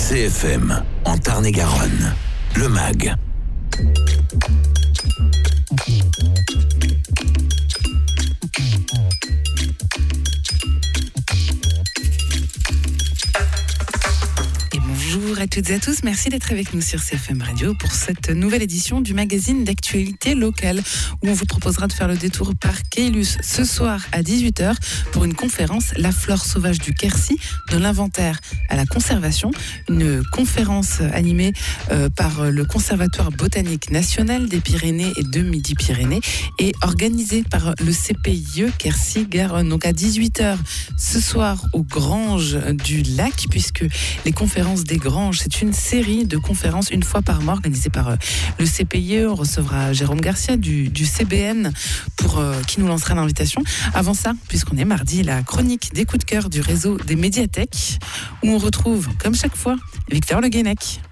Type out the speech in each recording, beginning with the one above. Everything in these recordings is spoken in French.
CFM, en Tarn-et-Garonne, le MAG. Bonjour à toutes et à tous, merci d'être avec nous sur CFM Radio pour cette nouvelle édition du magazine d'actualité locale où on vous proposera de faire le détour par Caylus ce soir à 18h pour une conférence La flore sauvage du Quercy, de l'inventaire à la conservation, une conférence animée par le Conservatoire botanique national des Pyrénées et de Midi-Pyrénées et organisée par le CPIE Quercy-Garonne. Donc à 18h ce soir aux Granges du Lac, puisque les conférences des Granges, c'est une série de conférences une fois par mois organisée par le CPIE. On recevra Jérôme Garcia du CBN qui nous lancera l'invitation. Avant ça, puisqu'on est mardi, la chronique des coups de cœur du réseau des médiathèques où on retrouve, comme chaque fois, Victor Le Guenec.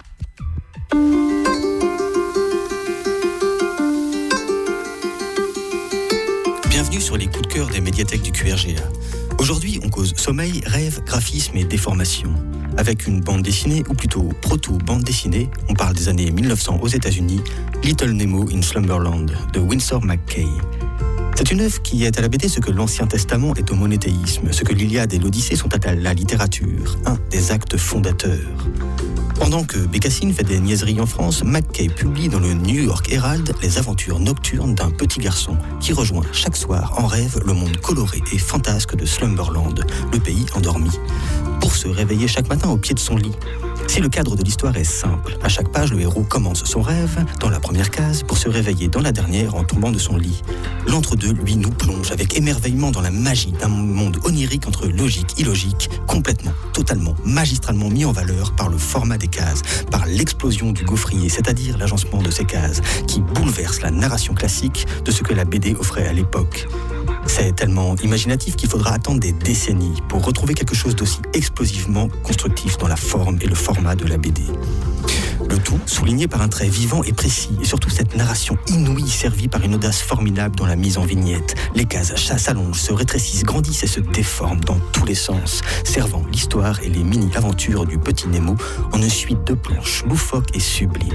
Bienvenue sur les coups de cœur des médiathèques du QRGA. Aujourd'hui, on cause sommeil, rêve, graphisme et déformation. Avec une bande dessinée, ou plutôt proto-bande dessinée, on parle des années 1900 aux États-Unis, Little Nemo in Slumberland de Winsor McCay. C'est une œuvre qui est à la BD ce que l'Ancien Testament est au monothéisme, ce que l'Iliade et l'Odyssée sont à la littérature, un des actes fondateurs. Pendant que Bécassine fait des niaiseries en France, McCay publie dans le New York Herald les aventures nocturnes d'un petit garçon qui rejoint chaque soir en rêve le monde coloré et fantasque de Slumberland, le pays endormi, pour se réveiller chaque matin au pied de son lit. Si le cadre de l'histoire est simple, à chaque page, le héros commence son rêve dans la première case pour se réveiller dans la dernière en tombant de son lit. L'entre-deux, lui, nous plonge avec émerveillement dans la magie d'un monde onirique entre logique et illogique, complètement, totalement, magistralement mis en valeur par le format des cases, par l'explosion du gaufrier, c'est-à-dire l'agencement de ces cases, qui bouleverse la narration classique de ce que la BD offrait à l'époque. C'est tellement imaginatif qu'il faudra attendre des décennies pour retrouver quelque chose d'aussi explosivement constructif dans la forme et le format de la BD. Le tout souligné par un trait vivant et précis, et surtout cette narration inouïe servie par une audace formidable dans la mise en vignette. Les cases s'allongent, se rétrécissent, grandissent et se déforment dans tous les sens, servant l'histoire et les mini-aventures du petit Nemo en une suite de planches loufoques et sublimes.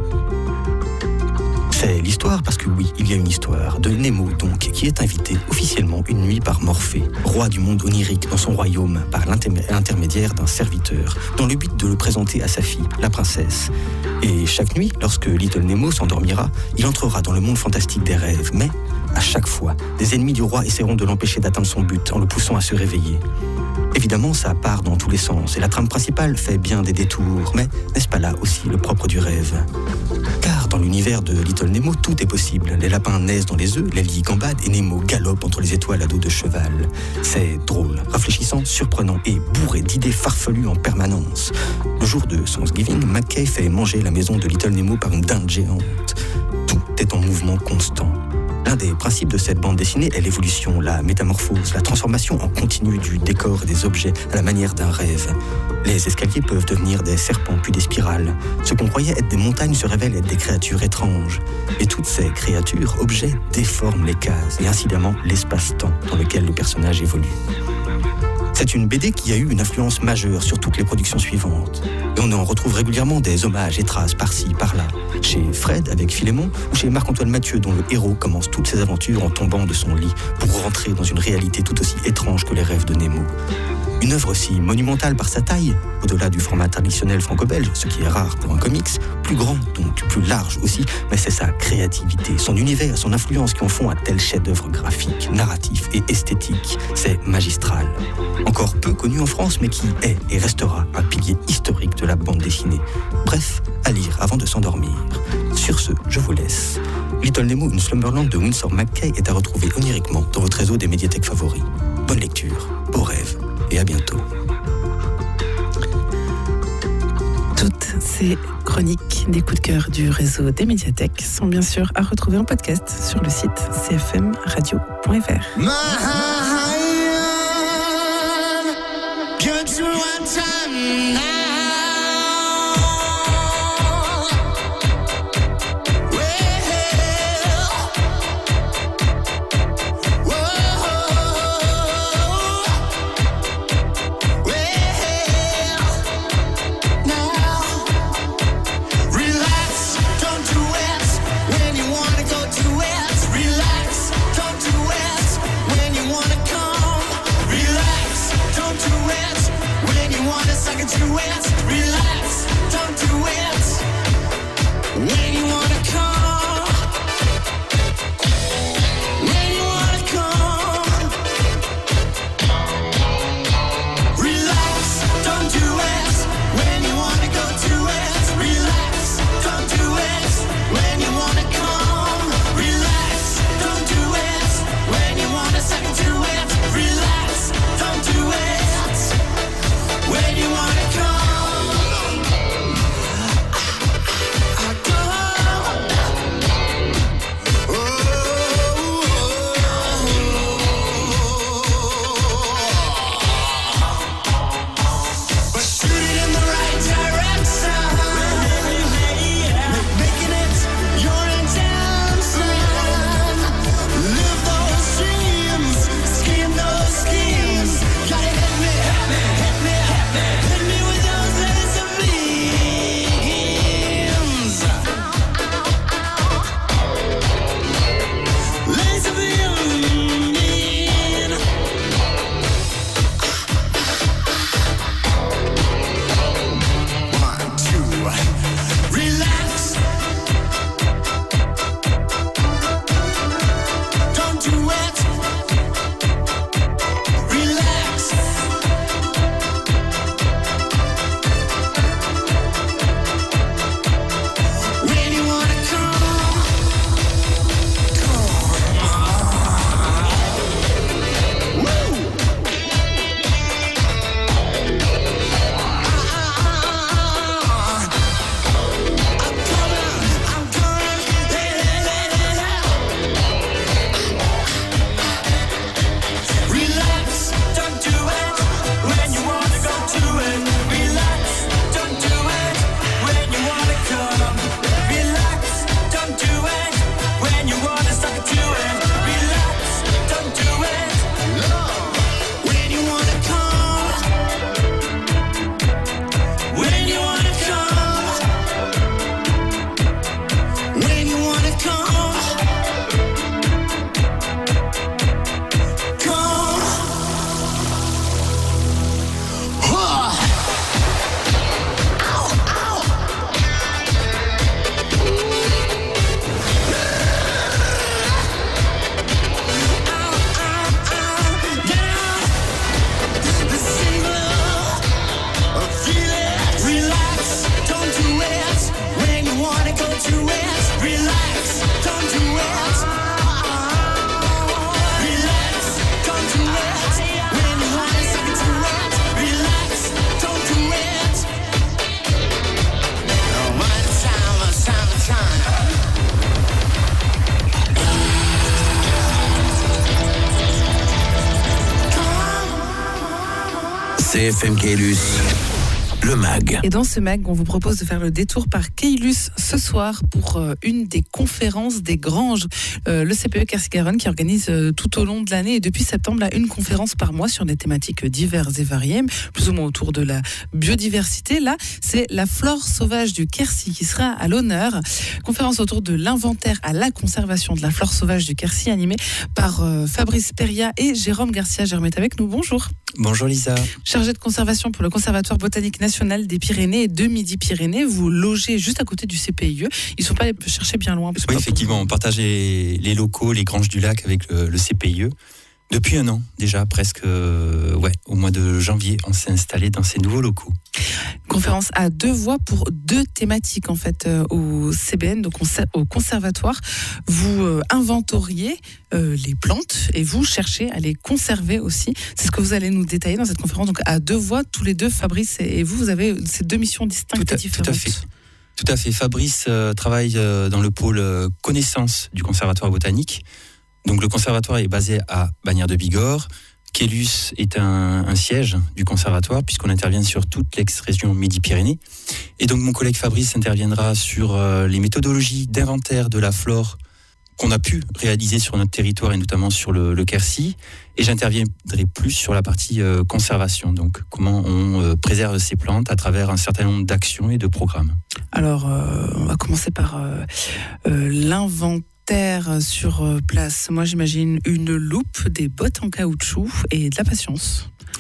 C'est l'histoire parce que oui, il y a une histoire de Nemo donc qui est invité officiellement une nuit par Morphée, roi du monde onirique dans son royaume par l'intermédiaire d'un serviteur, dans le but de le présenter à sa fille, la princesse. Et chaque nuit, lorsque Little Nemo s'endormira, il entrera dans le monde fantastique des rêves, mais à chaque fois, des ennemis du roi essaieront de l'empêcher d'atteindre son but en le poussant à se réveiller. Évidemment, ça part dans tous les sens et la trame principale fait bien des détours, mais n'est-ce pas là aussi le propre du rêve ? Car dans l'univers de Little Nemo, tout est possible. Les lapins naissent dans les œufs, les lies gambadent et Nemo galope entre les étoiles à dos de cheval. C'est drôle, rafraîchissant, surprenant et bourré d'idées farfelues en permanence. Le jour de Thanksgiving, McCay fait manger la maison de Little Nemo par une dinde géante. Tout est en mouvement constant. L'un des principes de cette bande dessinée est l'évolution, la métamorphose, la transformation en continu du décor et des objets à la manière d'un rêve. Les escaliers peuvent devenir des serpents puis des spirales. Ce qu'on croyait être des montagnes se révèle être des créatures étranges. Et toutes ces créatures, objets, déforment les cases et incidemment l'espace-temps dans lequel le personnage évolue. C'est une BD qui a eu une influence majeure sur toutes les productions suivantes. Et on en retrouve régulièrement des hommages et traces par-ci, par-là. Chez Fred avec Philémon ou chez Marc-Antoine Mathieu dont le héros commence toutes ses aventures en tombant de son lit pour rentrer dans une réalité tout aussi étrange que les rêves de Nemo. Une œuvre aussi monumentale par sa taille, au-delà du format traditionnel franco-belge, ce qui est rare pour un comics, plus grand, donc plus large aussi, mais c'est sa créativité, son univers, son influence qui en font un tel chef-d'œuvre graphique, narratif et esthétique. C'est magistral. Encore peu connu en France, mais qui est et restera un pilier historique de la bande dessinée. Bref, à lire avant de s'endormir. Sur ce, je vous laisse. Little Nemo in Slumberland de Winsor McCay est à retrouver oniriquement dans votre réseau des médiathèques favoris. Bonne lecture, beaux rêves. Et à bientôt. Toutes ces chroniques des coups de cœur du réseau des médiathèques sont bien sûr à retrouver en podcast sur le site cfmradio.fr. Now want a second to it, relax, don't do it. When you wanna come, when you wanna come, relax, don't do it. When you wanna go to it, relax, don't do it. When you wanna come, relax, don't do it. When you want a second to it, relax, don't do it. When you wanna come, I go. But shoot it in the right direction. Making it your intention. Live those dreams, scheme those schemes. Gotta hit me, hit me, hit me, hit me, hit me with those laser beams. Laser beam. 1, 2, relax. Don't do it. Relax. When you wanna come, woo. I'm coming, relax, don't do it. When you wanna go to it, relax, don't do it. When you wanna come, relax, don't do it. When you wanna suck to it, relax, don't do it. When you wanna come, when you wanna come, when you wanna come, come. Huh. Ow, ow. The single, feel it, relax, don't do it. When you wanna go to it, relax, don't do it. Relax, don't do it. When you want a second to it, relax, don't do it. One time. CFM Caylus, le MAG. Et dans ce MAG, on vous propose de faire le détour par Caylus ce soir pour une des conférences des Granges. Le CPE Quercy-Garonne qui organise tout au long de l'année et depuis septembre là, une conférence par mois sur des thématiques diverses et variées, plus ou moins autour de la biodiversité. Là, c'est la flore sauvage du Quercy qui sera à l'honneur. Conférence autour de l'inventaire à la conservation de la flore sauvage du Quercy animée par Fabrice Peria et Jérôme Garcia. Jérôme est avec nous, bonjour. Bonjour Lisa. Chargé de conservation pour le Conservatoire botanique national des Pyrénées et de Midi-Pyrénées. Vous logez juste à côté du CPIE. Ils ne sont pas allés chercher bien loin. Oui, effectivement, on partage les locaux, les Granges du Lac avec le CPIE. Depuis un an déjà, presque au mois de janvier, on s'est installé dans ces nouveaux locaux. Conférence à 2 voix pour 2 thématiques en fait au CBN, donc au conservatoire. Vous inventoriez les plantes et vous cherchez à les conserver aussi. C'est ce que vous allez nous détailler dans cette conférence. Donc à 2 voix, tous les deux, Fabrice et vous avez ces 2 missions distinctes et différentes. Tout à fait. Fabrice travaille dans le pôle connaissance du Conservatoire botanique. Donc le conservatoire est basé à Bagnères de Bigorre. Caylus est un siège du conservatoire puisqu'on intervient sur toute l'ex-région Midi-Pyrénées. Et donc mon collègue Fabrice interviendra sur les méthodologies d'inventaire de la flore qu'on a pu réaliser sur notre territoire et notamment sur le Quercy. Et j'interviendrai plus sur la partie conservation, donc comment on préserve ces plantes à travers un certain nombre d'actions et de programmes. Alors, on va commencer par l'inventaire sur place. Moi, j'imagine une loupe, des bottes en caoutchouc et de la patience.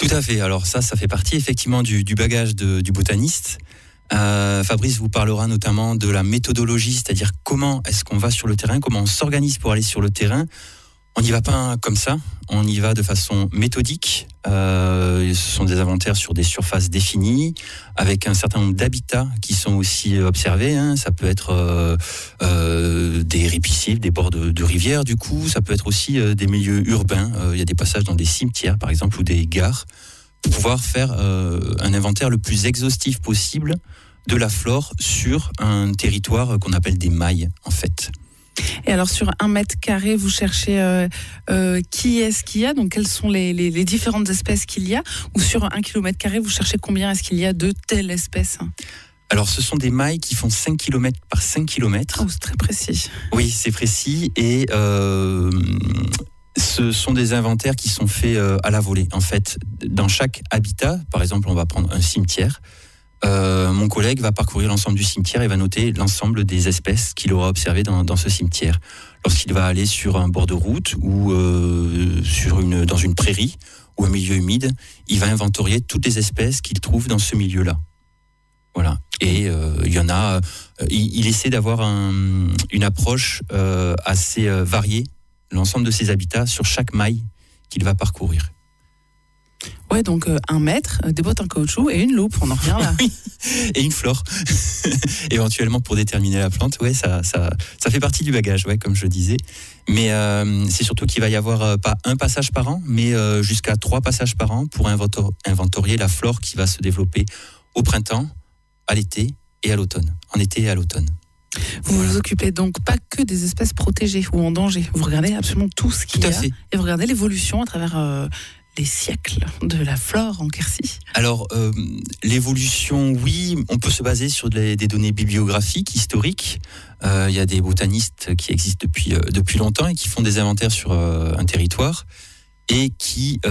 Tout à fait. Alors ça fait partie effectivement du bagage du botaniste. Fabrice vous parlera notamment de la méthodologie, c'est-à-dire comment est-ce qu'on va sur le terrain, comment on s'organise pour aller sur le terrain. On n'y va pas comme ça, on y va de façon méthodique. Ce sont des inventaires sur des surfaces définies, avec un certain nombre d'habitats qui sont aussi observés. Ça peut être des récifs, des bords de rivières, du coup. Ça peut être aussi des milieux urbains. Il y a des passages dans des cimetières, par exemple, ou des gares, pour pouvoir faire un inventaire le plus exhaustif possible de la flore sur un territoire qu'on appelle des mailles, en fait. Et alors sur 1 mètre carré, vous cherchez qui est-ce qu'il y a, donc quelles sont les différentes espèces qu'il y a, ou sur 1 kilomètre carré, vous cherchez combien est-ce qu'il y a de telle espèce? Alors ce sont des mailles qui font 5 km par 5 km. Oh, c'est très précis. Oui, c'est précis, et ce sont des inventaires qui sont faits à la volée. En fait, dans chaque habitat, par exemple, on va prendre un cimetière. Mon collègue va parcourir l'ensemble du cimetière et va noter l'ensemble des espèces qu'il aura observées dans ce cimetière. Lorsqu'il va aller sur un bord de route ou dans une prairie ou un milieu humide, il va inventorier toutes les espèces qu'il trouve dans ce milieu-là. Voilà. Et il y en a. Il essaie d'avoir une approche assez variée, l'ensemble de ces habitats sur chaque maille qu'il va parcourir. Ouais, donc 1 mètre, des bottes en caoutchouc et une loupe, on en revient là. Oui, et une flore, éventuellement pour déterminer la plante. Ouais, ça fait partie du bagage, ouais, comme je disais. Mais c'est surtout qu'il va y avoir pas un passage par an, mais jusqu'à 3 passages par an pour inventorier la flore qui va se développer au printemps, à l'été et à l'automne. En été et à l'automne. Vous vous occupez donc pas que des espèces protégées ou en danger. Vous regardez absolument tout ce qu'il y a. Fait. Et vous regardez l'évolution à travers les siècles de la flore en Quercy. Alors, l'évolution, oui, on peut se baser sur des données bibliographiques, historiques. Il y a des botanistes qui existent depuis longtemps et qui font des inventaires sur un territoire et qui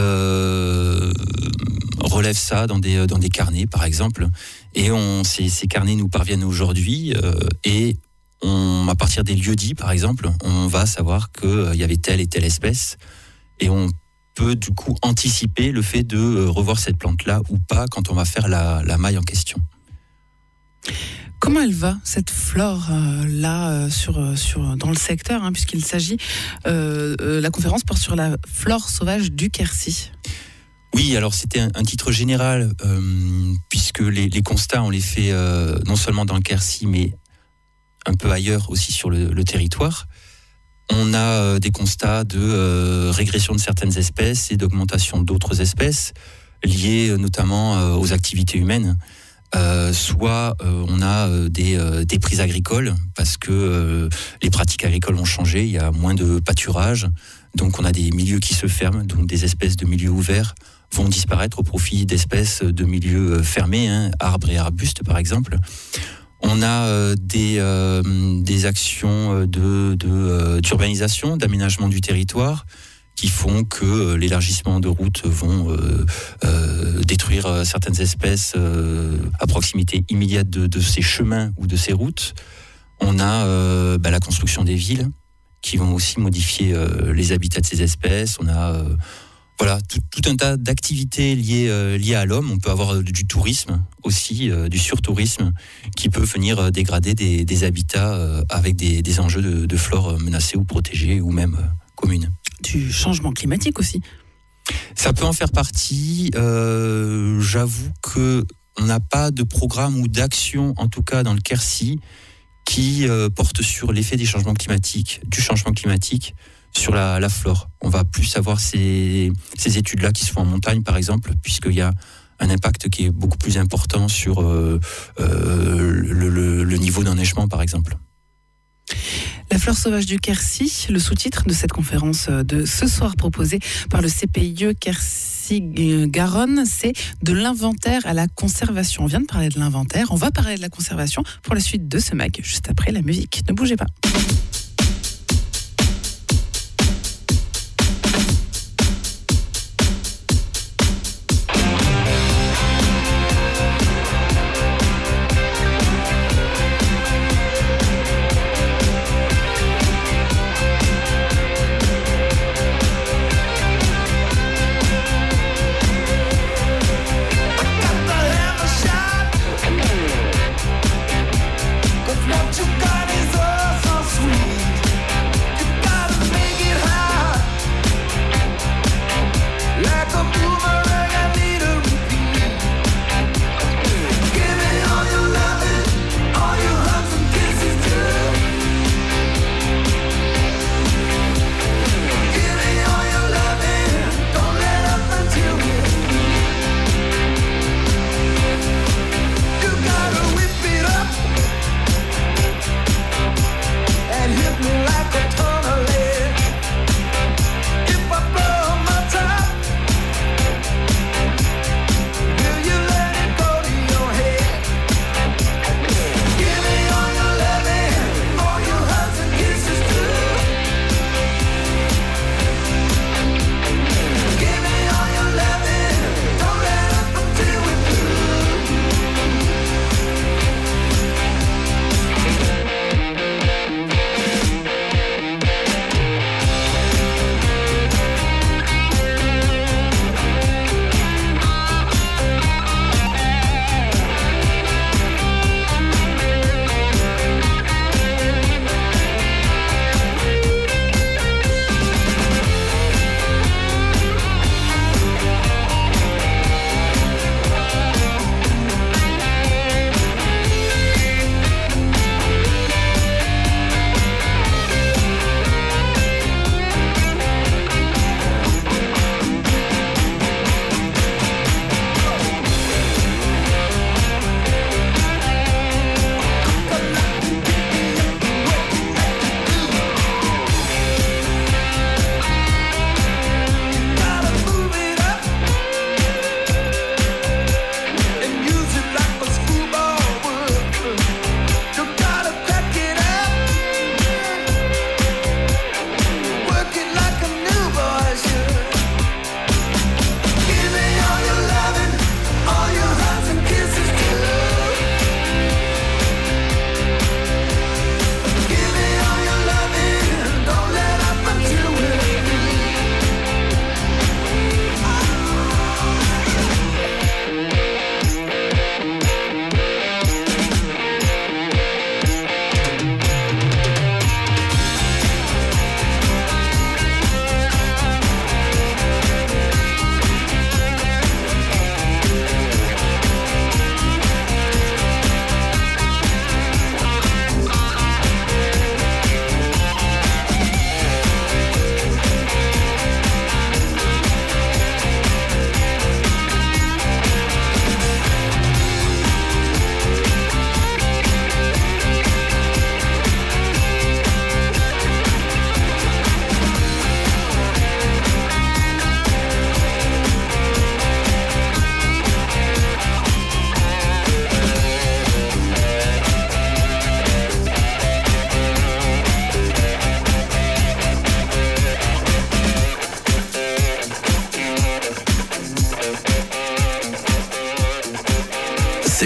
relèvent ça dans des carnets, par exemple. Et ces carnets nous parviennent aujourd'hui et à partir des lieux-dits, par exemple, on va savoir qu'il y avait telle et telle espèce et on peut du coup anticiper le fait de revoir cette plante-là ou pas quand on va faire la maille en question. Comment elle va, cette flore-là, dans le secteur, puisqu'il s'agit, la conférence porte sur la flore sauvage du Quercy. Oui, alors c'était un titre général, puisque les constats, on les fait non seulement dans le Quercy, mais un peu ailleurs aussi sur le territoire. On a des constats de régression de certaines espèces et d'augmentation d'autres espèces, liées notamment aux activités humaines. Soit on a des prises agricoles, parce que les pratiques agricoles ont changé, il y a moins de pâturage, donc on a des milieux qui se ferment, donc des espèces de milieux ouverts vont disparaître au profit d'espèces de milieux fermés, arbres et arbustes par exemple. On a des actions d'urbanisation, d'aménagement du territoire qui font que l'élargissement de routes vont détruire certaines espèces à proximité immédiate de ces chemins ou de ces routes. On a la construction des villes qui vont aussi modifier les habitats de ces espèces. On a tout un tas d'activités liées à l'homme. On peut avoir du tourisme aussi, du surtourisme, qui peut venir dégrader des habitats avec des enjeux de flore menacée ou protégée ou même commune. Du changement climatique aussi. Ça peut en faire partie. J'avoue qu'on n'a pas de programme ou d'action, en tout cas dans le Quercy, qui porte sur l'effet du changement climatique sur la flore. On va plus avoir ces études-là qui se font en montagne, par exemple, puisqu'il y a un impact qui est beaucoup plus important sur le niveau d'enneigement, par exemple. La flore sauvage du Quercy, le sous-titre de cette conférence de ce soir proposée par le CPIE Quercy-Garonne, c'est de l'inventaire à la conservation. On vient de parler de l'inventaire, on va parler de la conservation pour la suite de ce mag, juste après la musique. Ne bougez pas.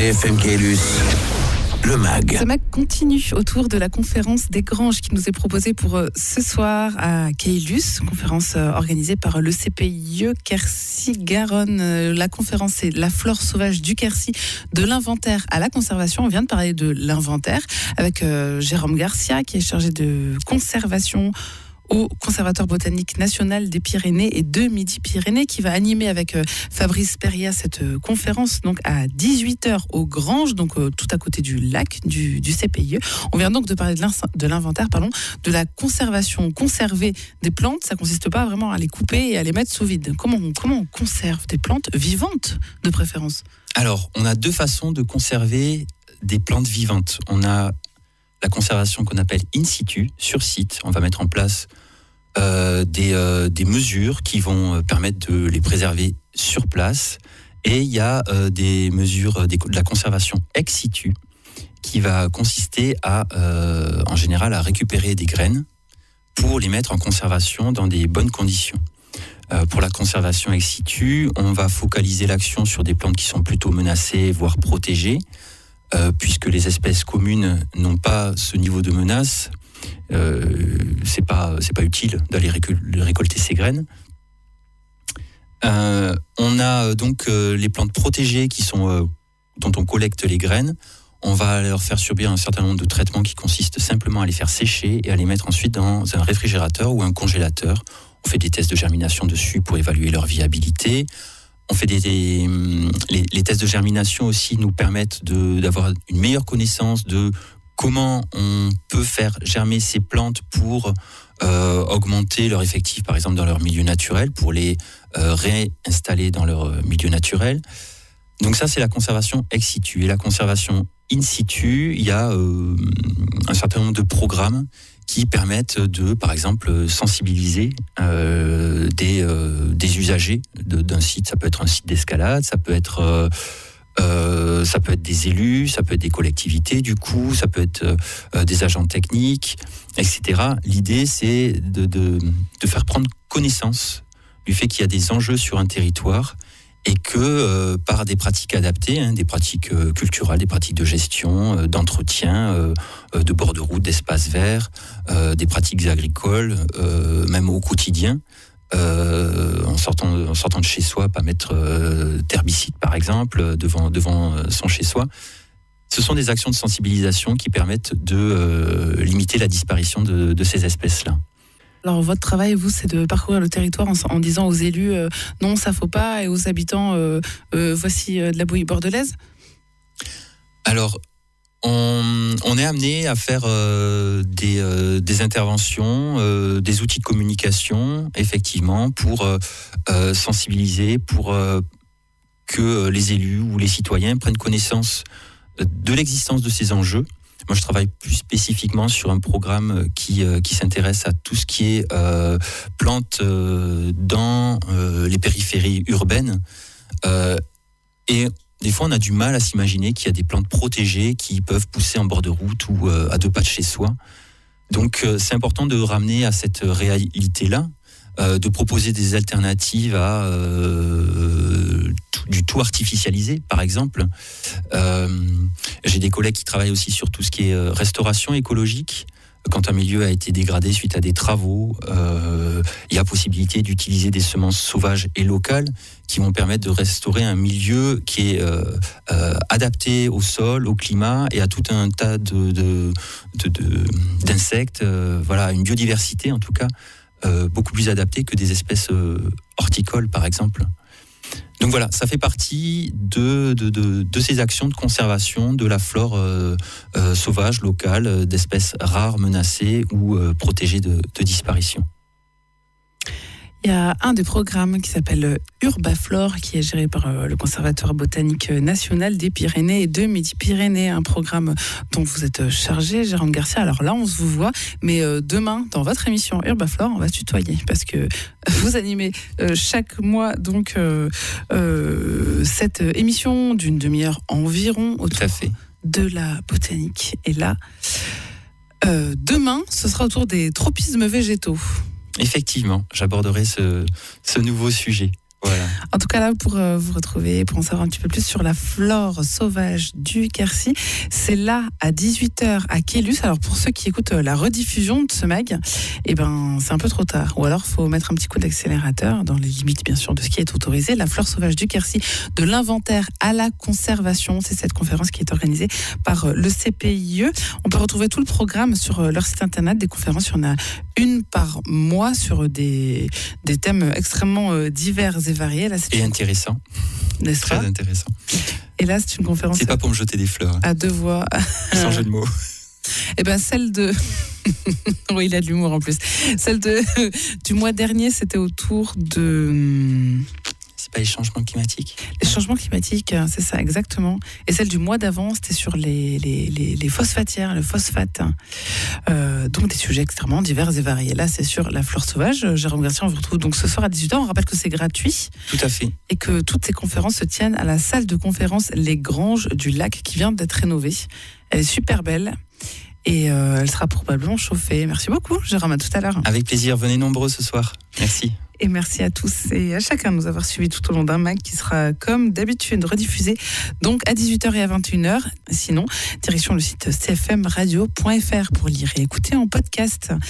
CFM Caylus, le MAG. Ce MAG continue autour de la conférence des Granges qui nous est proposée pour ce soir à Caylus, conférence organisée par le CPIE Quercy-Garonne. La conférence, c'est la flore sauvage du Quercy, de l'inventaire à la conservation. On vient de parler de l'inventaire avec Jérôme Garcia qui est chargé de conservation au Conservatoire botanique national des Pyrénées et de Midi-Pyrénées, qui va animer avec Fabrice Perria cette conférence donc à 18h aux Granges, donc tout à côté du lac du CPIE. On vient donc de parler de l'inventaire, de la conservation. Conserver des plantes, ça consiste pas vraiment à les couper et à les mettre sous vide. Comment on conserve des plantes vivantes de préférence ? Alors, on a deux façons de conserver des plantes vivantes. On a la conservation qu'on appelle in situ, sur site. On va mettre en place des mesures qui vont permettre de les préserver sur place. Et il y a des mesures de la conservation ex situ qui va consister en général à récupérer des graines pour les mettre en conservation dans des bonnes conditions. Pour la conservation ex situ, on va focaliser l'action sur des plantes qui sont plutôt menacées, voire protégées. Puisque les espèces communes n'ont pas ce niveau de menace, c'est pas utile d'aller récolter ces graines. On a donc les plantes protégées dont on collecte les graines. On va leur faire subir un certain nombre de traitements qui consistent simplement à les faire sécher et à les mettre ensuite dans un réfrigérateur ou un congélateur. On fait des tests de germination dessus pour évaluer leur viabilité. On fait les tests de germination aussi nous permettent d'avoir une meilleure connaissance de comment on peut faire germer ces plantes pour augmenter leur effectif, par exemple dans leur milieu naturel, pour les réinstaller dans leur milieu naturel. Donc ça, c'est la conservation ex situ. Et la conservation in situ, il y a un certain nombre de programmes qui permettent de, par exemple, sensibiliser des usagers d'un site. Ça peut être un site d'escalade, ça peut être des élus, ça peut être des collectivités, du coup, ça peut être des agents techniques, etc. L'idée, c'est de faire prendre connaissance du fait qu'il y a des enjeux sur un territoire et que par des pratiques adaptées, des pratiques culturelles, des pratiques de gestion, d'entretien, de bord de route, d'espaces verts, des pratiques agricoles, même au quotidien, en sortant de chez soi, pas mettre d'herbicide par exemple devant son chez soi. Ce sont des actions de sensibilisation qui permettent de limiter la disparition de ces espèces-là. Alors votre travail, vous, c'est de parcourir le territoire en disant aux élus non, ça faut pas, et aux habitants voici de la bouillie bordelaise. Alors, on est amené à faire des interventions, des outils de communication, effectivement, pour sensibiliser, pour que les élus ou les citoyens prennent connaissance de l'existence de ces enjeux. Moi, je travaille plus spécifiquement sur un programme qui s'intéresse à tout ce qui est plantes dans les périphéries urbaines. Et des fois, on a du mal à s'imaginer qu'il y a des plantes protégées qui peuvent pousser en bord de route ou à 2 pas de chez soi. Donc, c'est important de ramener à cette réalité-là, de proposer des alternatives à du tout artificialisé, par exemple. J'ai des collègues qui travaillent aussi sur tout ce qui est restauration écologique. Quand un milieu a été dégradé suite à des travaux, il y a possibilité d'utiliser des semences sauvages et locales qui vont permettre de restaurer un milieu qui est adapté au sol, au climat et à tout un tas d'insectes, une biodiversité en tout cas, beaucoup plus adaptée que des espèces horticoles par exemple. Donc voilà, ça fait partie de ces actions de conservation de la flore sauvage, locale, d'espèces rares, menacées ou protégées de disparition. Il y a un des programmes qui s'appelle Urbaflore, qui est géré par le Conservatoire botanique national des Pyrénées et de Midi-Pyrénées, un programme dont vous êtes chargé, Jérôme Garcia. Alors là, on se vous voit, mais demain, dans votre émission Urbaflore, on va se tutoyer, parce que vous animez chaque mois donc cette émission d'une demi-heure environ autour de la botanique. Et là, demain, ce sera autour des tropismes végétaux. Effectivement, j'aborderai ce nouveau sujet. Voilà. En tout cas, là, pour vous retrouver, pour en savoir un petit peu plus sur la flore sauvage du Quercy, c'est là, à 18h, à Quélus. Alors, pour ceux qui écoutent la rediffusion de ce mag, eh ben, c'est un peu trop tard. Ou alors, il faut mettre un petit coup d'accélérateur, dans les limites, bien sûr, de ce qui est autorisé. La flore sauvage du Quercy, de l'inventaire à la conservation. C'est cette conférence qui est organisée par le CPIE. On peut retrouver tout le programme sur leur site internet. Des conférences, il y en a une par mois sur des thèmes extrêmement divers et variés. Là, Et intéressant. N'est-ce Très pas ? intéressant. Et là, c'est une conférence C'est pas pour me jeter des fleurs, hein, à deux voix. sans jeu de mots. Et ben celle de... oui, il a de l'humour en plus. Celle du mois dernier, c'était autour de... C'est pas les changements climatiques? Les changements climatiques, c'est ça, exactement. Et celle du mois d'avant, c'était sur les phosphatières, le phosphate. Donc des sujets extrêmement divers et variés. Là, c'est sur la flore sauvage. Jérôme Garcia, on vous retrouve donc ce soir à 18h. On rappelle que c'est gratuit. Tout à fait. Et que toutes ces conférences se tiennent à la salle de conférence Les Granges du Lac qui vient d'être rénovée. Elle est super belle. Et elle sera probablement chauffée. Merci beaucoup, Jérôme, à tout à l'heure. Avec plaisir, venez nombreux ce soir. Merci. Et merci à tous et à chacun de nous avoir suivis tout au long d'un mag qui sera, comme d'habitude, rediffusé donc à 18h et à 21h. Sinon, direction le site cfmradio.fr pour lire et écouter en podcast.